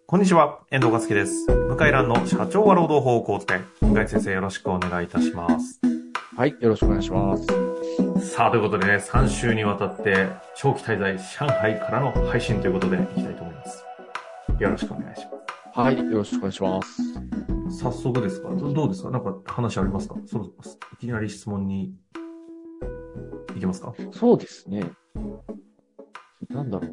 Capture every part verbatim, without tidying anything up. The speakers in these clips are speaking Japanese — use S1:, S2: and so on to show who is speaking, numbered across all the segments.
S1: こんにちは、遠藤和樹です。向井蘭の社長は労働法をこう使い。向井先生よろしくお願いいたします。
S2: はい、よろしくお願いします。
S1: さあ、ということでね、さん週にわたって長期滞在上海からの配信ということでいきたいと思います。よろしくお願いします。
S2: はい、よろしくお願いします。
S1: 早速ですか？どうですか？なんか話ありますか？そろいきなり質問に行けますか？
S2: そうですね。なんだろう。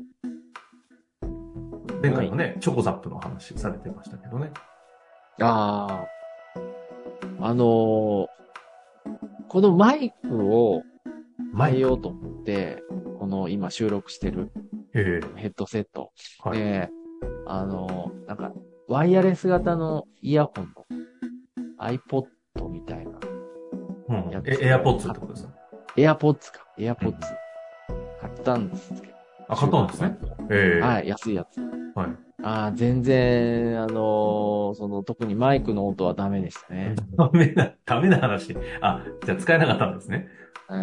S1: 前回もね、チョコザップの話されてましたけどね。
S2: ああ、あのー、このマイクを変えようと思って、この今収録してるヘッドセット。
S1: はい、
S2: で、あのー、なんか、ワイヤレス型のイヤホンの iPod みたいな
S1: やつ。うん、エアポッツってことですか？
S2: エアポッツか。エアポッツ。買ったんですけど。
S1: あ、買ったんですね。
S2: えー、はい、安いやつ。
S1: はい。
S2: ああ、全然、あのー、その、特にマイクの音はダメでしたね。
S1: ダメな、ダメな話。あ、じゃあ使えなかったんですね。
S2: うん。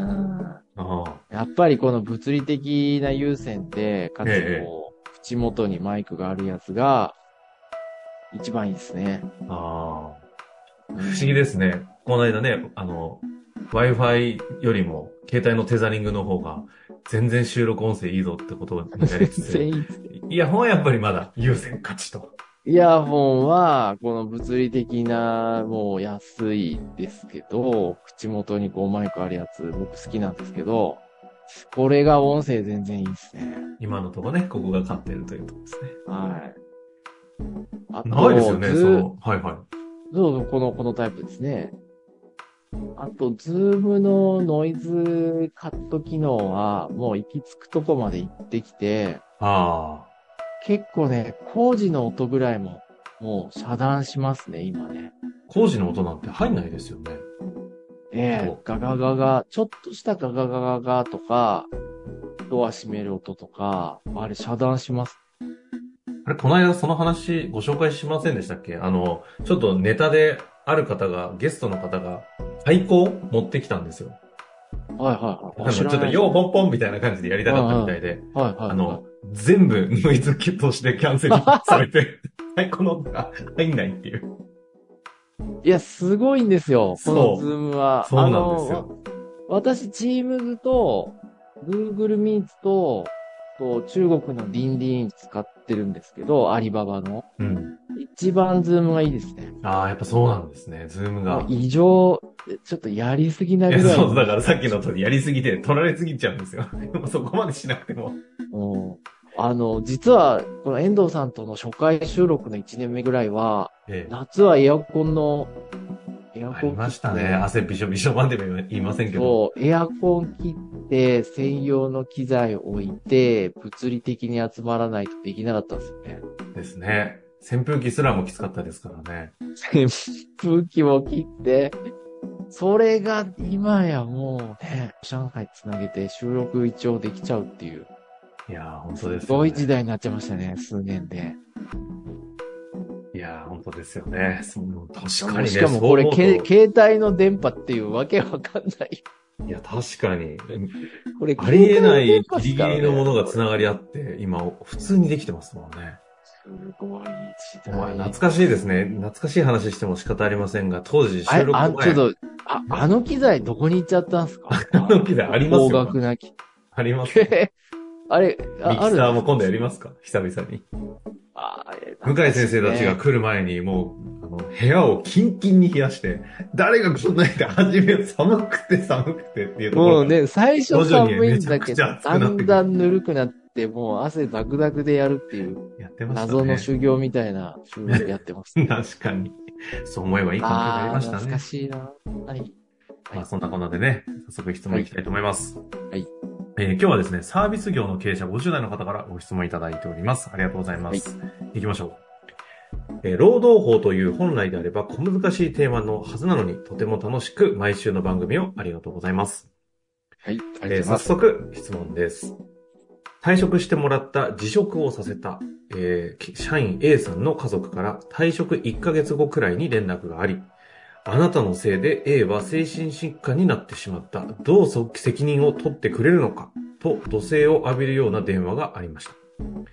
S2: やっぱりこの物理的な有線で、かつこう、ええ、口元にマイクがあるやつが、一番いいですね。
S1: ああ。不思議ですね。この間ね、あの、Wi-Fi よりも、携帯のテザリングの方が、全然収録音声いいぞってことをやりつつ、イヤホンはやっぱりまだ優先勝ちと。
S2: イヤホンは、この物理的な、もう安いですけど、口元にこうマイクあるやつ、僕好きなんですけど、これが音声全然いいですね。
S1: 今のところね、ここが勝ってるというところですね。
S2: はい。
S1: あとないですよね、そう。はいはい。
S2: そう、この、このタイプですね。あと、ズームのノイズカット機能は、もう行き着くとこまで行ってきて、
S1: ああ。
S2: 結構ね、工事の音ぐらいも、もう遮断しますね、今ね。
S1: 工事の音なんて入んないですよね。
S2: ええ、ガガガガ、ちょっとしたガガガガガとか、ドア閉める音とか、あれ遮断します。
S1: あれ、この間その話ご紹介しませんでしたっけ？あの、ちょっとネタである方が、ゲストの方が、太鼓を持ってきたんですよ。
S2: はいはい
S1: はい。あの、ちょっと、ようポンポンみたいな感じでやりたかったみたいで、
S2: はいはいはい、
S1: あの、全部ノイズキットしてキャンセルされて、太鼓の音が入んないっていう。
S2: いや、すごいんですよ、このズームは。
S1: そうなんですよ。
S2: 私、Teams と、Google Meet と、と中国のディンディン使ってるんですけど、アリババの。うん。一番ズームがいいですね。
S1: ああ、やっぱそうなんですね、ズームが。
S2: 異常、ちょっとやりすぎなぐらい。
S1: そう、だからさっきの通りやりすぎて取られすぎちゃうんですよ。そこまでしなくても。
S2: うん。あの、実は、この遠藤さんとの初回収録のいちねんめぐらいは、ええ、夏はエアコンの、
S1: エアコン切って。ありましたね。汗びしょびしょまでも言いませんけど。
S2: そう、エアコン切って、専用の機材を置いて、物理的に集まらないとできなかったんですよね。
S1: ですね。扇風機すらもきつかったですからね。
S2: 扇風機も切って、それが今やもうね、上海つなげて収録一応できちゃうっていう。
S1: いやー、本当ですよね。
S2: すごい時代になっちゃいましたね、数年で。
S1: いやー、本当ですよね。そう確かにね。
S2: しかもこれ、携帯の電波っていうわけわかんない。
S1: いや、確かに。これ、ありえないギリギリのものが繋がり合って、今、普通にできてますもんね。
S2: すごい時
S1: 代。懐かしいですね。懐かしい話しても仕方ありませんが、当時収録前。
S2: あ、ちょっと、あ、あの機材どこに行っちゃったんですか？
S1: あの機材ありますよ。
S2: 高額な機。
S1: あります。
S2: あれ、
S1: あミキサーも今度やりますか？久々に。
S2: あれ、
S1: 向井先生たちが来る前に、もう、あの、部屋をキンキンに冷やして、誰が来ないで始め寒くて寒くてっていうところ。
S2: もうね、最初寒いんだけど、だんだんぬるくなって、もう汗ダクダクでやるっていう、やってましたね。謎の修行みたいな収録やってます、
S1: ね。確かに。そう思えばいい環境になりましたね。
S2: 懐かしいな。はい。
S1: まあ、そんなこんなでね、早速質問いきたいと思います。
S2: はい。はい
S1: えー、今日はですね、サービス業の経営者ごじゅう代の方からご質問いただいております。ありがとうございます。はい、行きましょう。えー、労働法という本来であれば小難しいテーマのはずなのに、とても楽しく毎週の番組をありがとうございます。
S2: はい。ありがとうご
S1: ざいます。えー、早速質問です。退職してもらった辞職をさせた、えー、社員 A さんの家族から退職いっかげつごくらいに連絡があり、あなたのせいで A は精神疾患になってしまった。どう責任を取ってくれるのかと土星を浴びるような電話がありました。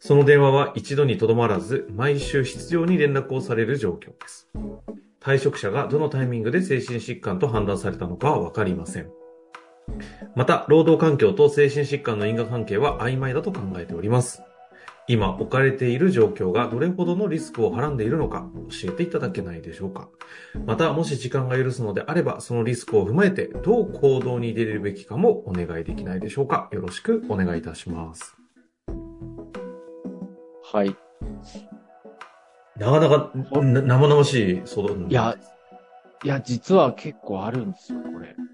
S1: その電話は一度にとどまらず、毎週必要に連絡をされる状況です。退職者がどのタイミングで精神疾患と判断されたのかはわかりません。また、労働環境と精神疾患の因果関係は曖昧だと考えております。今置かれている状況がどれほどのリスクをはらんでいるのか教えていただけないでしょうか。また、もし時間が許すのであれば、そのリスクを踏まえてどう行動に出るべきかもお願いできないでしょうか。よろしくお願いいたします。
S2: はい。
S1: なかなかな生々しい相談。
S2: いや、いや、実は結構あるんですよ、これ。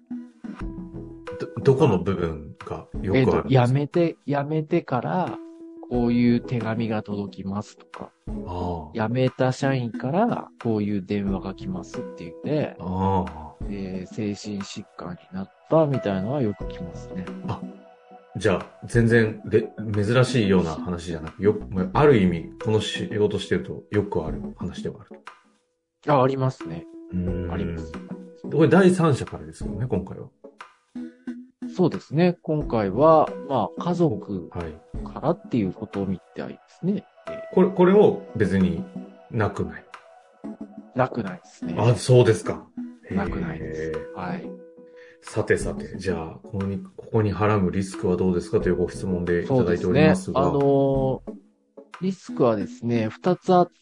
S1: ど、どこの部分がよくあるんですか？えっと、
S2: やめて、やめてから、こういう手紙が届きますとか、
S1: あ
S2: 辞めた社員からこういう電話が来ますって言って、
S1: あ
S2: で精神疾患になったみたいなのはよく聞きますね。
S1: あ、じゃあ全然で珍しいような話じゃなく、よある意味この仕事してるとよくある話ではある
S2: と。あ、ありますね。
S1: うーん
S2: あります。
S1: これ第三者からですよね、今回は。
S2: そうですね。今回は、まあ、家族からっていうことみたいですね。
S1: はい、これ、これも別になくない。
S2: なくないですね。
S1: あ、そうですか。
S2: なくないです。はい。
S1: さてさて、じゃあ、ここに、ここにはらむリスクはどうですかというご質問でいただいておりますが。
S2: そうですね。あのー、リスクはですね、二つあって、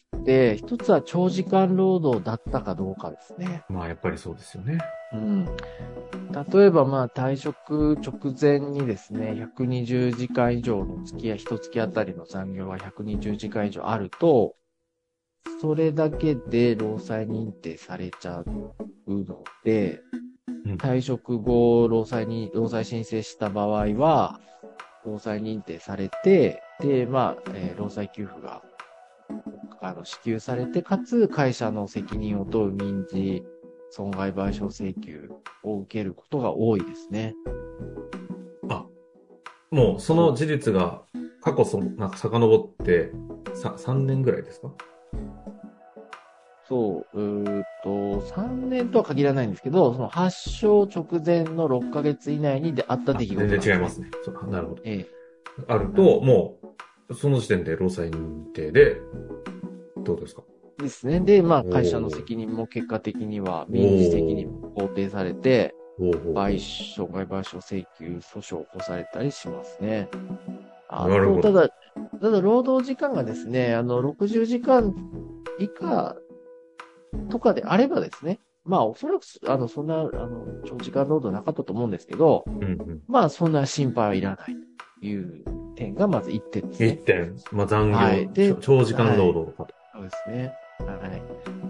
S2: 一つは長時間労働だったかどうかですね。
S1: まあ、やっぱりそうですよね。
S2: うん。例えば、まあ、退職直前にですね、ひゃくにじゅうじかん以上の月や一月あたりの残業がひゃくにじゅうじかん以上あると、それだけで労災認定されちゃうので、うん、退職後、労災に、労災申請した場合は、労災認定されて、で、まあ、えー、労災給付が、あの、支給されて、かつ、会社の責任を問う民事損害賠償請求を受けることが多いですね。
S1: あ、もうその事実が過去そなんか遡ってささんねんぐらいですか？
S2: そう、うーっと、さんねんとは限らないんですけど、その発症直前のろっかげつ以内にであった出来事、
S1: ね、全然違いますね。そう、なるほど。
S2: ええ、
S1: あると、もう、その時点で労災認定で、どうですか？
S2: ですね。で、まあ、会社の責任も結果的には民事責任も肯定されて、賠償、損害賠償請求、訴訟を起こされたりしますね。あと、ただ、ただ、労働時間がですね、あの、ろくじゅうじかん以下とかであればですね、まあ、おそらく、あの、そんな、あの、長時間労働なかったと思うんですけど、うんうん、まあ、そんな心配はいらないという点が、まずいってんですね。
S1: いってん。まあ、残業、はい、で長時間労働とか、はい。
S2: そうですね。はい。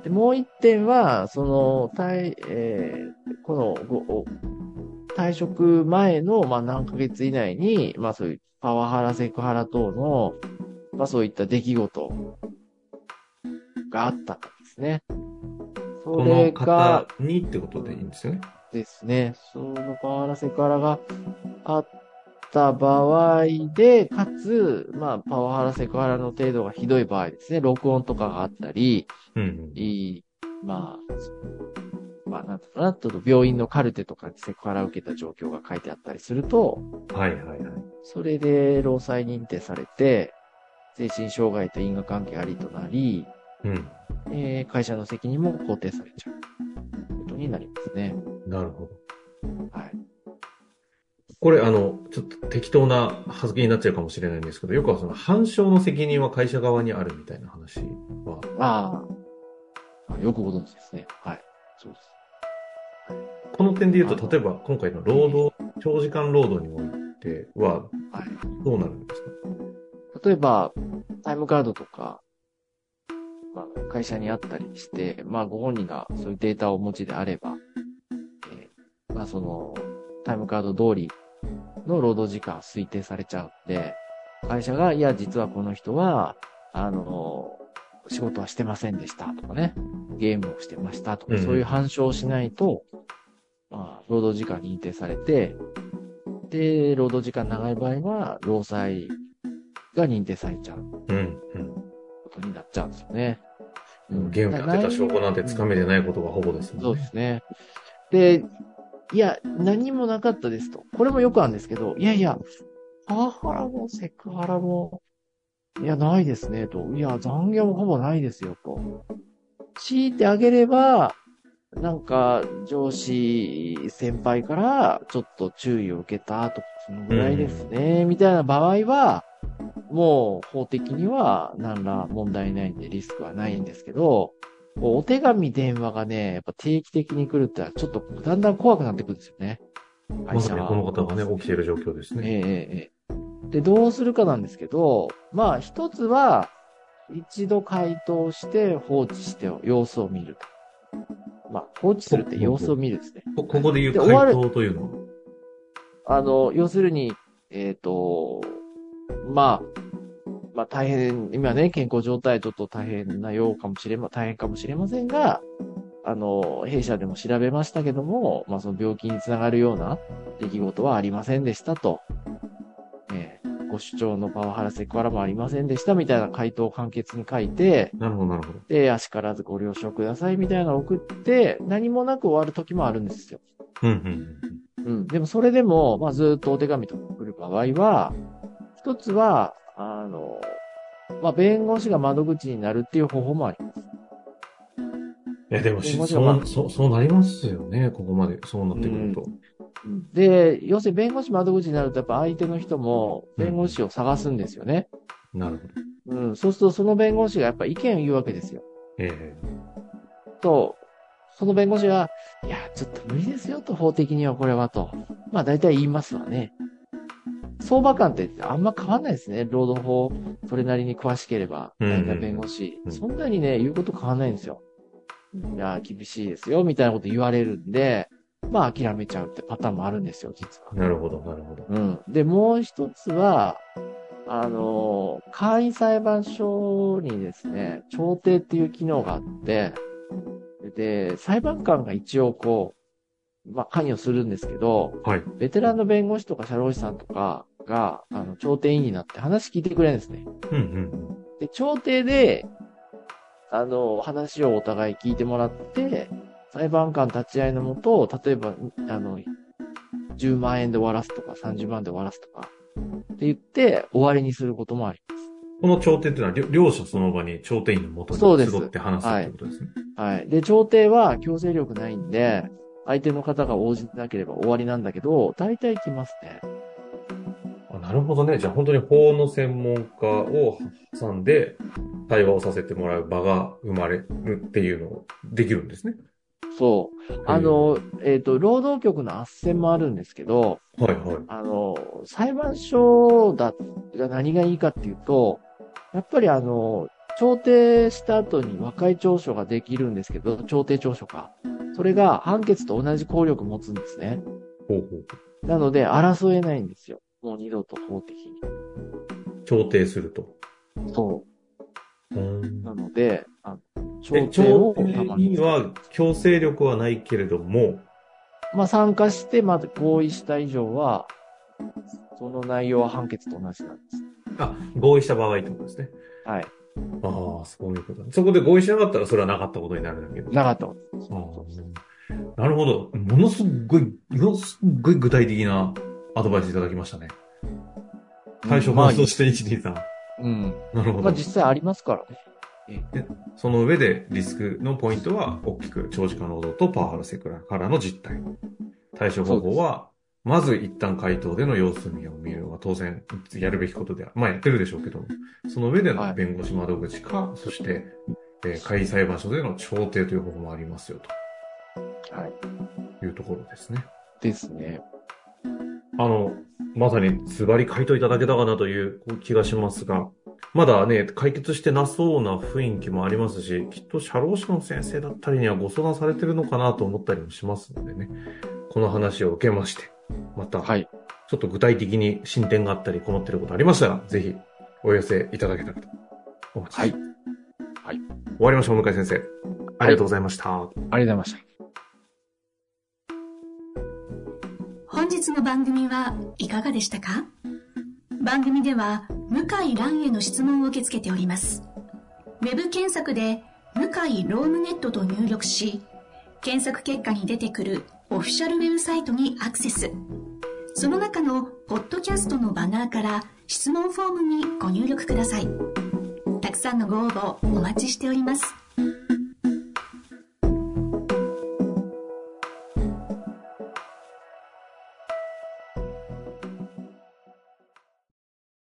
S2: で、もう一点は、その、退、えー、この、ご、退職前の、まあ、何ヶ月以内に、まあ、そういうパワハラ、セクハラ等の、まあ、そういった出来事があったんですね。
S1: それが、この方にってことでいいんですよね。
S2: ですね。そのパワハラ、セクハラがあった場合で、かつ、まあ、パワハラ、セクハラの程度がひどい場合ですね。録音とかがあったり、うんうん、いい、まあ、まあ、なんとかな、ちょっと病院のカルテとかにセクハラを受けた状況が書いてあったりすると、
S1: はいはいはい。
S2: それで労災認定されて、精神障害と因果関係ありとなり、うんえー、会社の責任も肯定されちゃうことになりますね。
S1: なるほど。
S2: はい。
S1: これ、あの、ちょっと適当な発言になっちゃうかもしれないんですけど、よくはその、反証の責任は会社側にあるみたいな話は。
S2: ああ。よくご存知ですね。はい。そうです。
S1: はい、この点で言うと、例えば今回の労働、長時間労働においては、はい、どうなるんですか？
S2: 例えば、タイムカードとか、まあ、会社にあったりして、まあ、ご本人がそういうデータをお持ちであれば、えー、まあ、その、タイムカード通りの労働時間推定されちゃうんで、会社が、いや、実はこの人は、あの、仕事はしてませんでしたとかね、ゲームをしてましたとか、うん、そういう反証をしないと、まあ、労働時間認定されて、で、労働時間長い場合は、労災が認定されちゃう。うん、うん。ことになっちゃうんですよね。
S1: うん、ゲームで当てた証拠なんてつかめてないことがほぼですもんね。
S2: そうですね。で、いや、何もなかったですと。これもよくあるんですけど、いやいや、パワハラもセクハラもいや、ないですね、と。いや、残業もほぼないですよ、と。強いてあげれば、なんか、上司、先輩から、ちょっと注意を受けたとか、そのぐらいですね、みたいな場合は、もう法的には何ら問題ないんでリスクはないんですけど、お手紙、電話がね、やっぱ定期的に来るってのはちょっとだんだん怖くなってくるんですよね。
S1: まさにこの方がね、起きている状況ですね。
S2: ええええ。で、どうするかなんですけど、まあ一つは、一度回答して放置して様子を見ると。まあ放置するって様子を見るですね。
S1: こここで言う回答というのは
S2: あの、要するに、えっと、まあ、まあ大変、今ね、健康状態ちょっと大変なようかもしれま、大変かもしれませんが、あの、弊社でも調べましたけども、まあその病気につながるような出来事はありませんでしたと。えー、ご主張のパワハラセクハラもありませんでしたみたいな回答を簡潔に書いて、
S1: なるほど、なるほど。
S2: で、あしからずご了承くださいみたいなのを送って、何もなく終わる時もあるんですよ。
S1: うん、うん、
S2: うん。でもそれでも、まあずっとお手紙とか来る場合は、一つは、あの、まあ弁護士が窓口になるっていう方法もあります。
S1: いや、でもし、そう、そう、そうなりますよね。ここまで、そうなってくると。
S2: うん、で、要するに弁護士窓口になると、やっぱ相手の人も弁護士を探すんですよね。
S1: うん、なるほ
S2: ど。うん。そうすると、その弁護士がやっぱ意見を言うわけですよ。
S1: ええ
S2: と、その弁護士が、いや、ちょっと無理ですよと、法的にはこれはと。まあ、大体言いますわね。相場感ってあんま変わんないですね。労働法、それなりに詳しければ、大体弁護士、うんうん。そんなにね、言うこと変わんないんですよ。いや、厳しいですよ、みたいなこと言われるんで、まあ諦めちゃうってパターンもあるんですよ、実は。
S1: なるほど、なるほど。
S2: うん。で、もう一つは、あの、簡易裁判所にですね、調停っていう機能があって、で、裁判官が一応こう、まあ、関与するんですけど、
S1: はい。
S2: ベテランの弁護士とか社労士さんとかが、あの、調停員になって話聞いてくれるんですね。
S1: うんうん。
S2: で、調停で、あの、話をお互い聞いてもらって、裁判官立ち会いのもと、例えば、あの、じゅうまんえんで終わらすとか、さんじゅうまんで終わらすとか、って言って、終わりにすることもあります。
S1: この調停っていうのは、両者その場に調停員のもとに集って話すってことですね。
S2: はい。はい。で、調停は強制力ないんで、相手の方が応じなければ終わりなんだけど、大体来ますね。
S1: あ、なるほどね。じゃあ本当に法の専門家を挟んで対話をさせてもらう場が生まれるっていうのをできるんですね。
S2: そう。あの、えっと、労働局の斡旋もあるんですけど、
S1: はいはい。
S2: あの、裁判所だが何がいいかっていうと、やっぱりあの、調停した後に和解調書ができるんですけど、調停調書か。それが判決と同じ効力を持つんですね。
S1: ほうほう。
S2: なので、争えないんですよ。もう二度と法的に。
S1: 調停すると。
S2: そう。
S1: うん
S2: なので、あ
S1: の調停を調停には強制力はないけれども、
S2: まあ参加して、まず合意した以上は、その内容は判決と同じなんです。
S1: あ、合意した場合ってことですね。
S2: はい。
S1: ああ、そういうこと。そこで合意しなかったらそれはなかったことになるんだけど。
S2: なかったこと
S1: です。なるほど。ものすごい、ものすごい具体的なアドバイスいただきましたね。対処法としていちにさん。
S2: うん。
S1: なるほど。
S2: まあ実際ありますからね。
S1: でその上でリスクのポイントは大きく長時間労働とパワハラセクハラの実態。対処方法は、まず一旦回答での様子見を見るのが当然やるべきことである。まあやってるでしょうけども、その上での弁護士窓口か、はい、そして、えー、会議裁判所での調停という方法もありますよと。はい。いうところですね。
S2: ですね。
S1: あの、まさにズバリ回答いただけたかなという気がしますが、まだね、解決してなそうな雰囲気もありますし、きっと社労士の先生だったりにはご相談されてるのかなと思ったりもしますのでね。この話を受けまして、また、はい、ちょっと具体的に進展があったり困っていることありましたら、ぜひお寄せいただけたらと思います。はい。はい。終わりましょう、向井先生。ありがとうございました。はい、
S2: ありがとうございました。
S3: 本日の番組はいかがでしたか？番組では向井蘭への質問を受け付けております。ウェブ検索で向井ロームネットと入力し、検索結果に出てくるオフィシャルウェブサイトにアクセス。その中のポッドキャストのバナーから質問フォームにご入力ください。たくさんのご応募お待ちしております。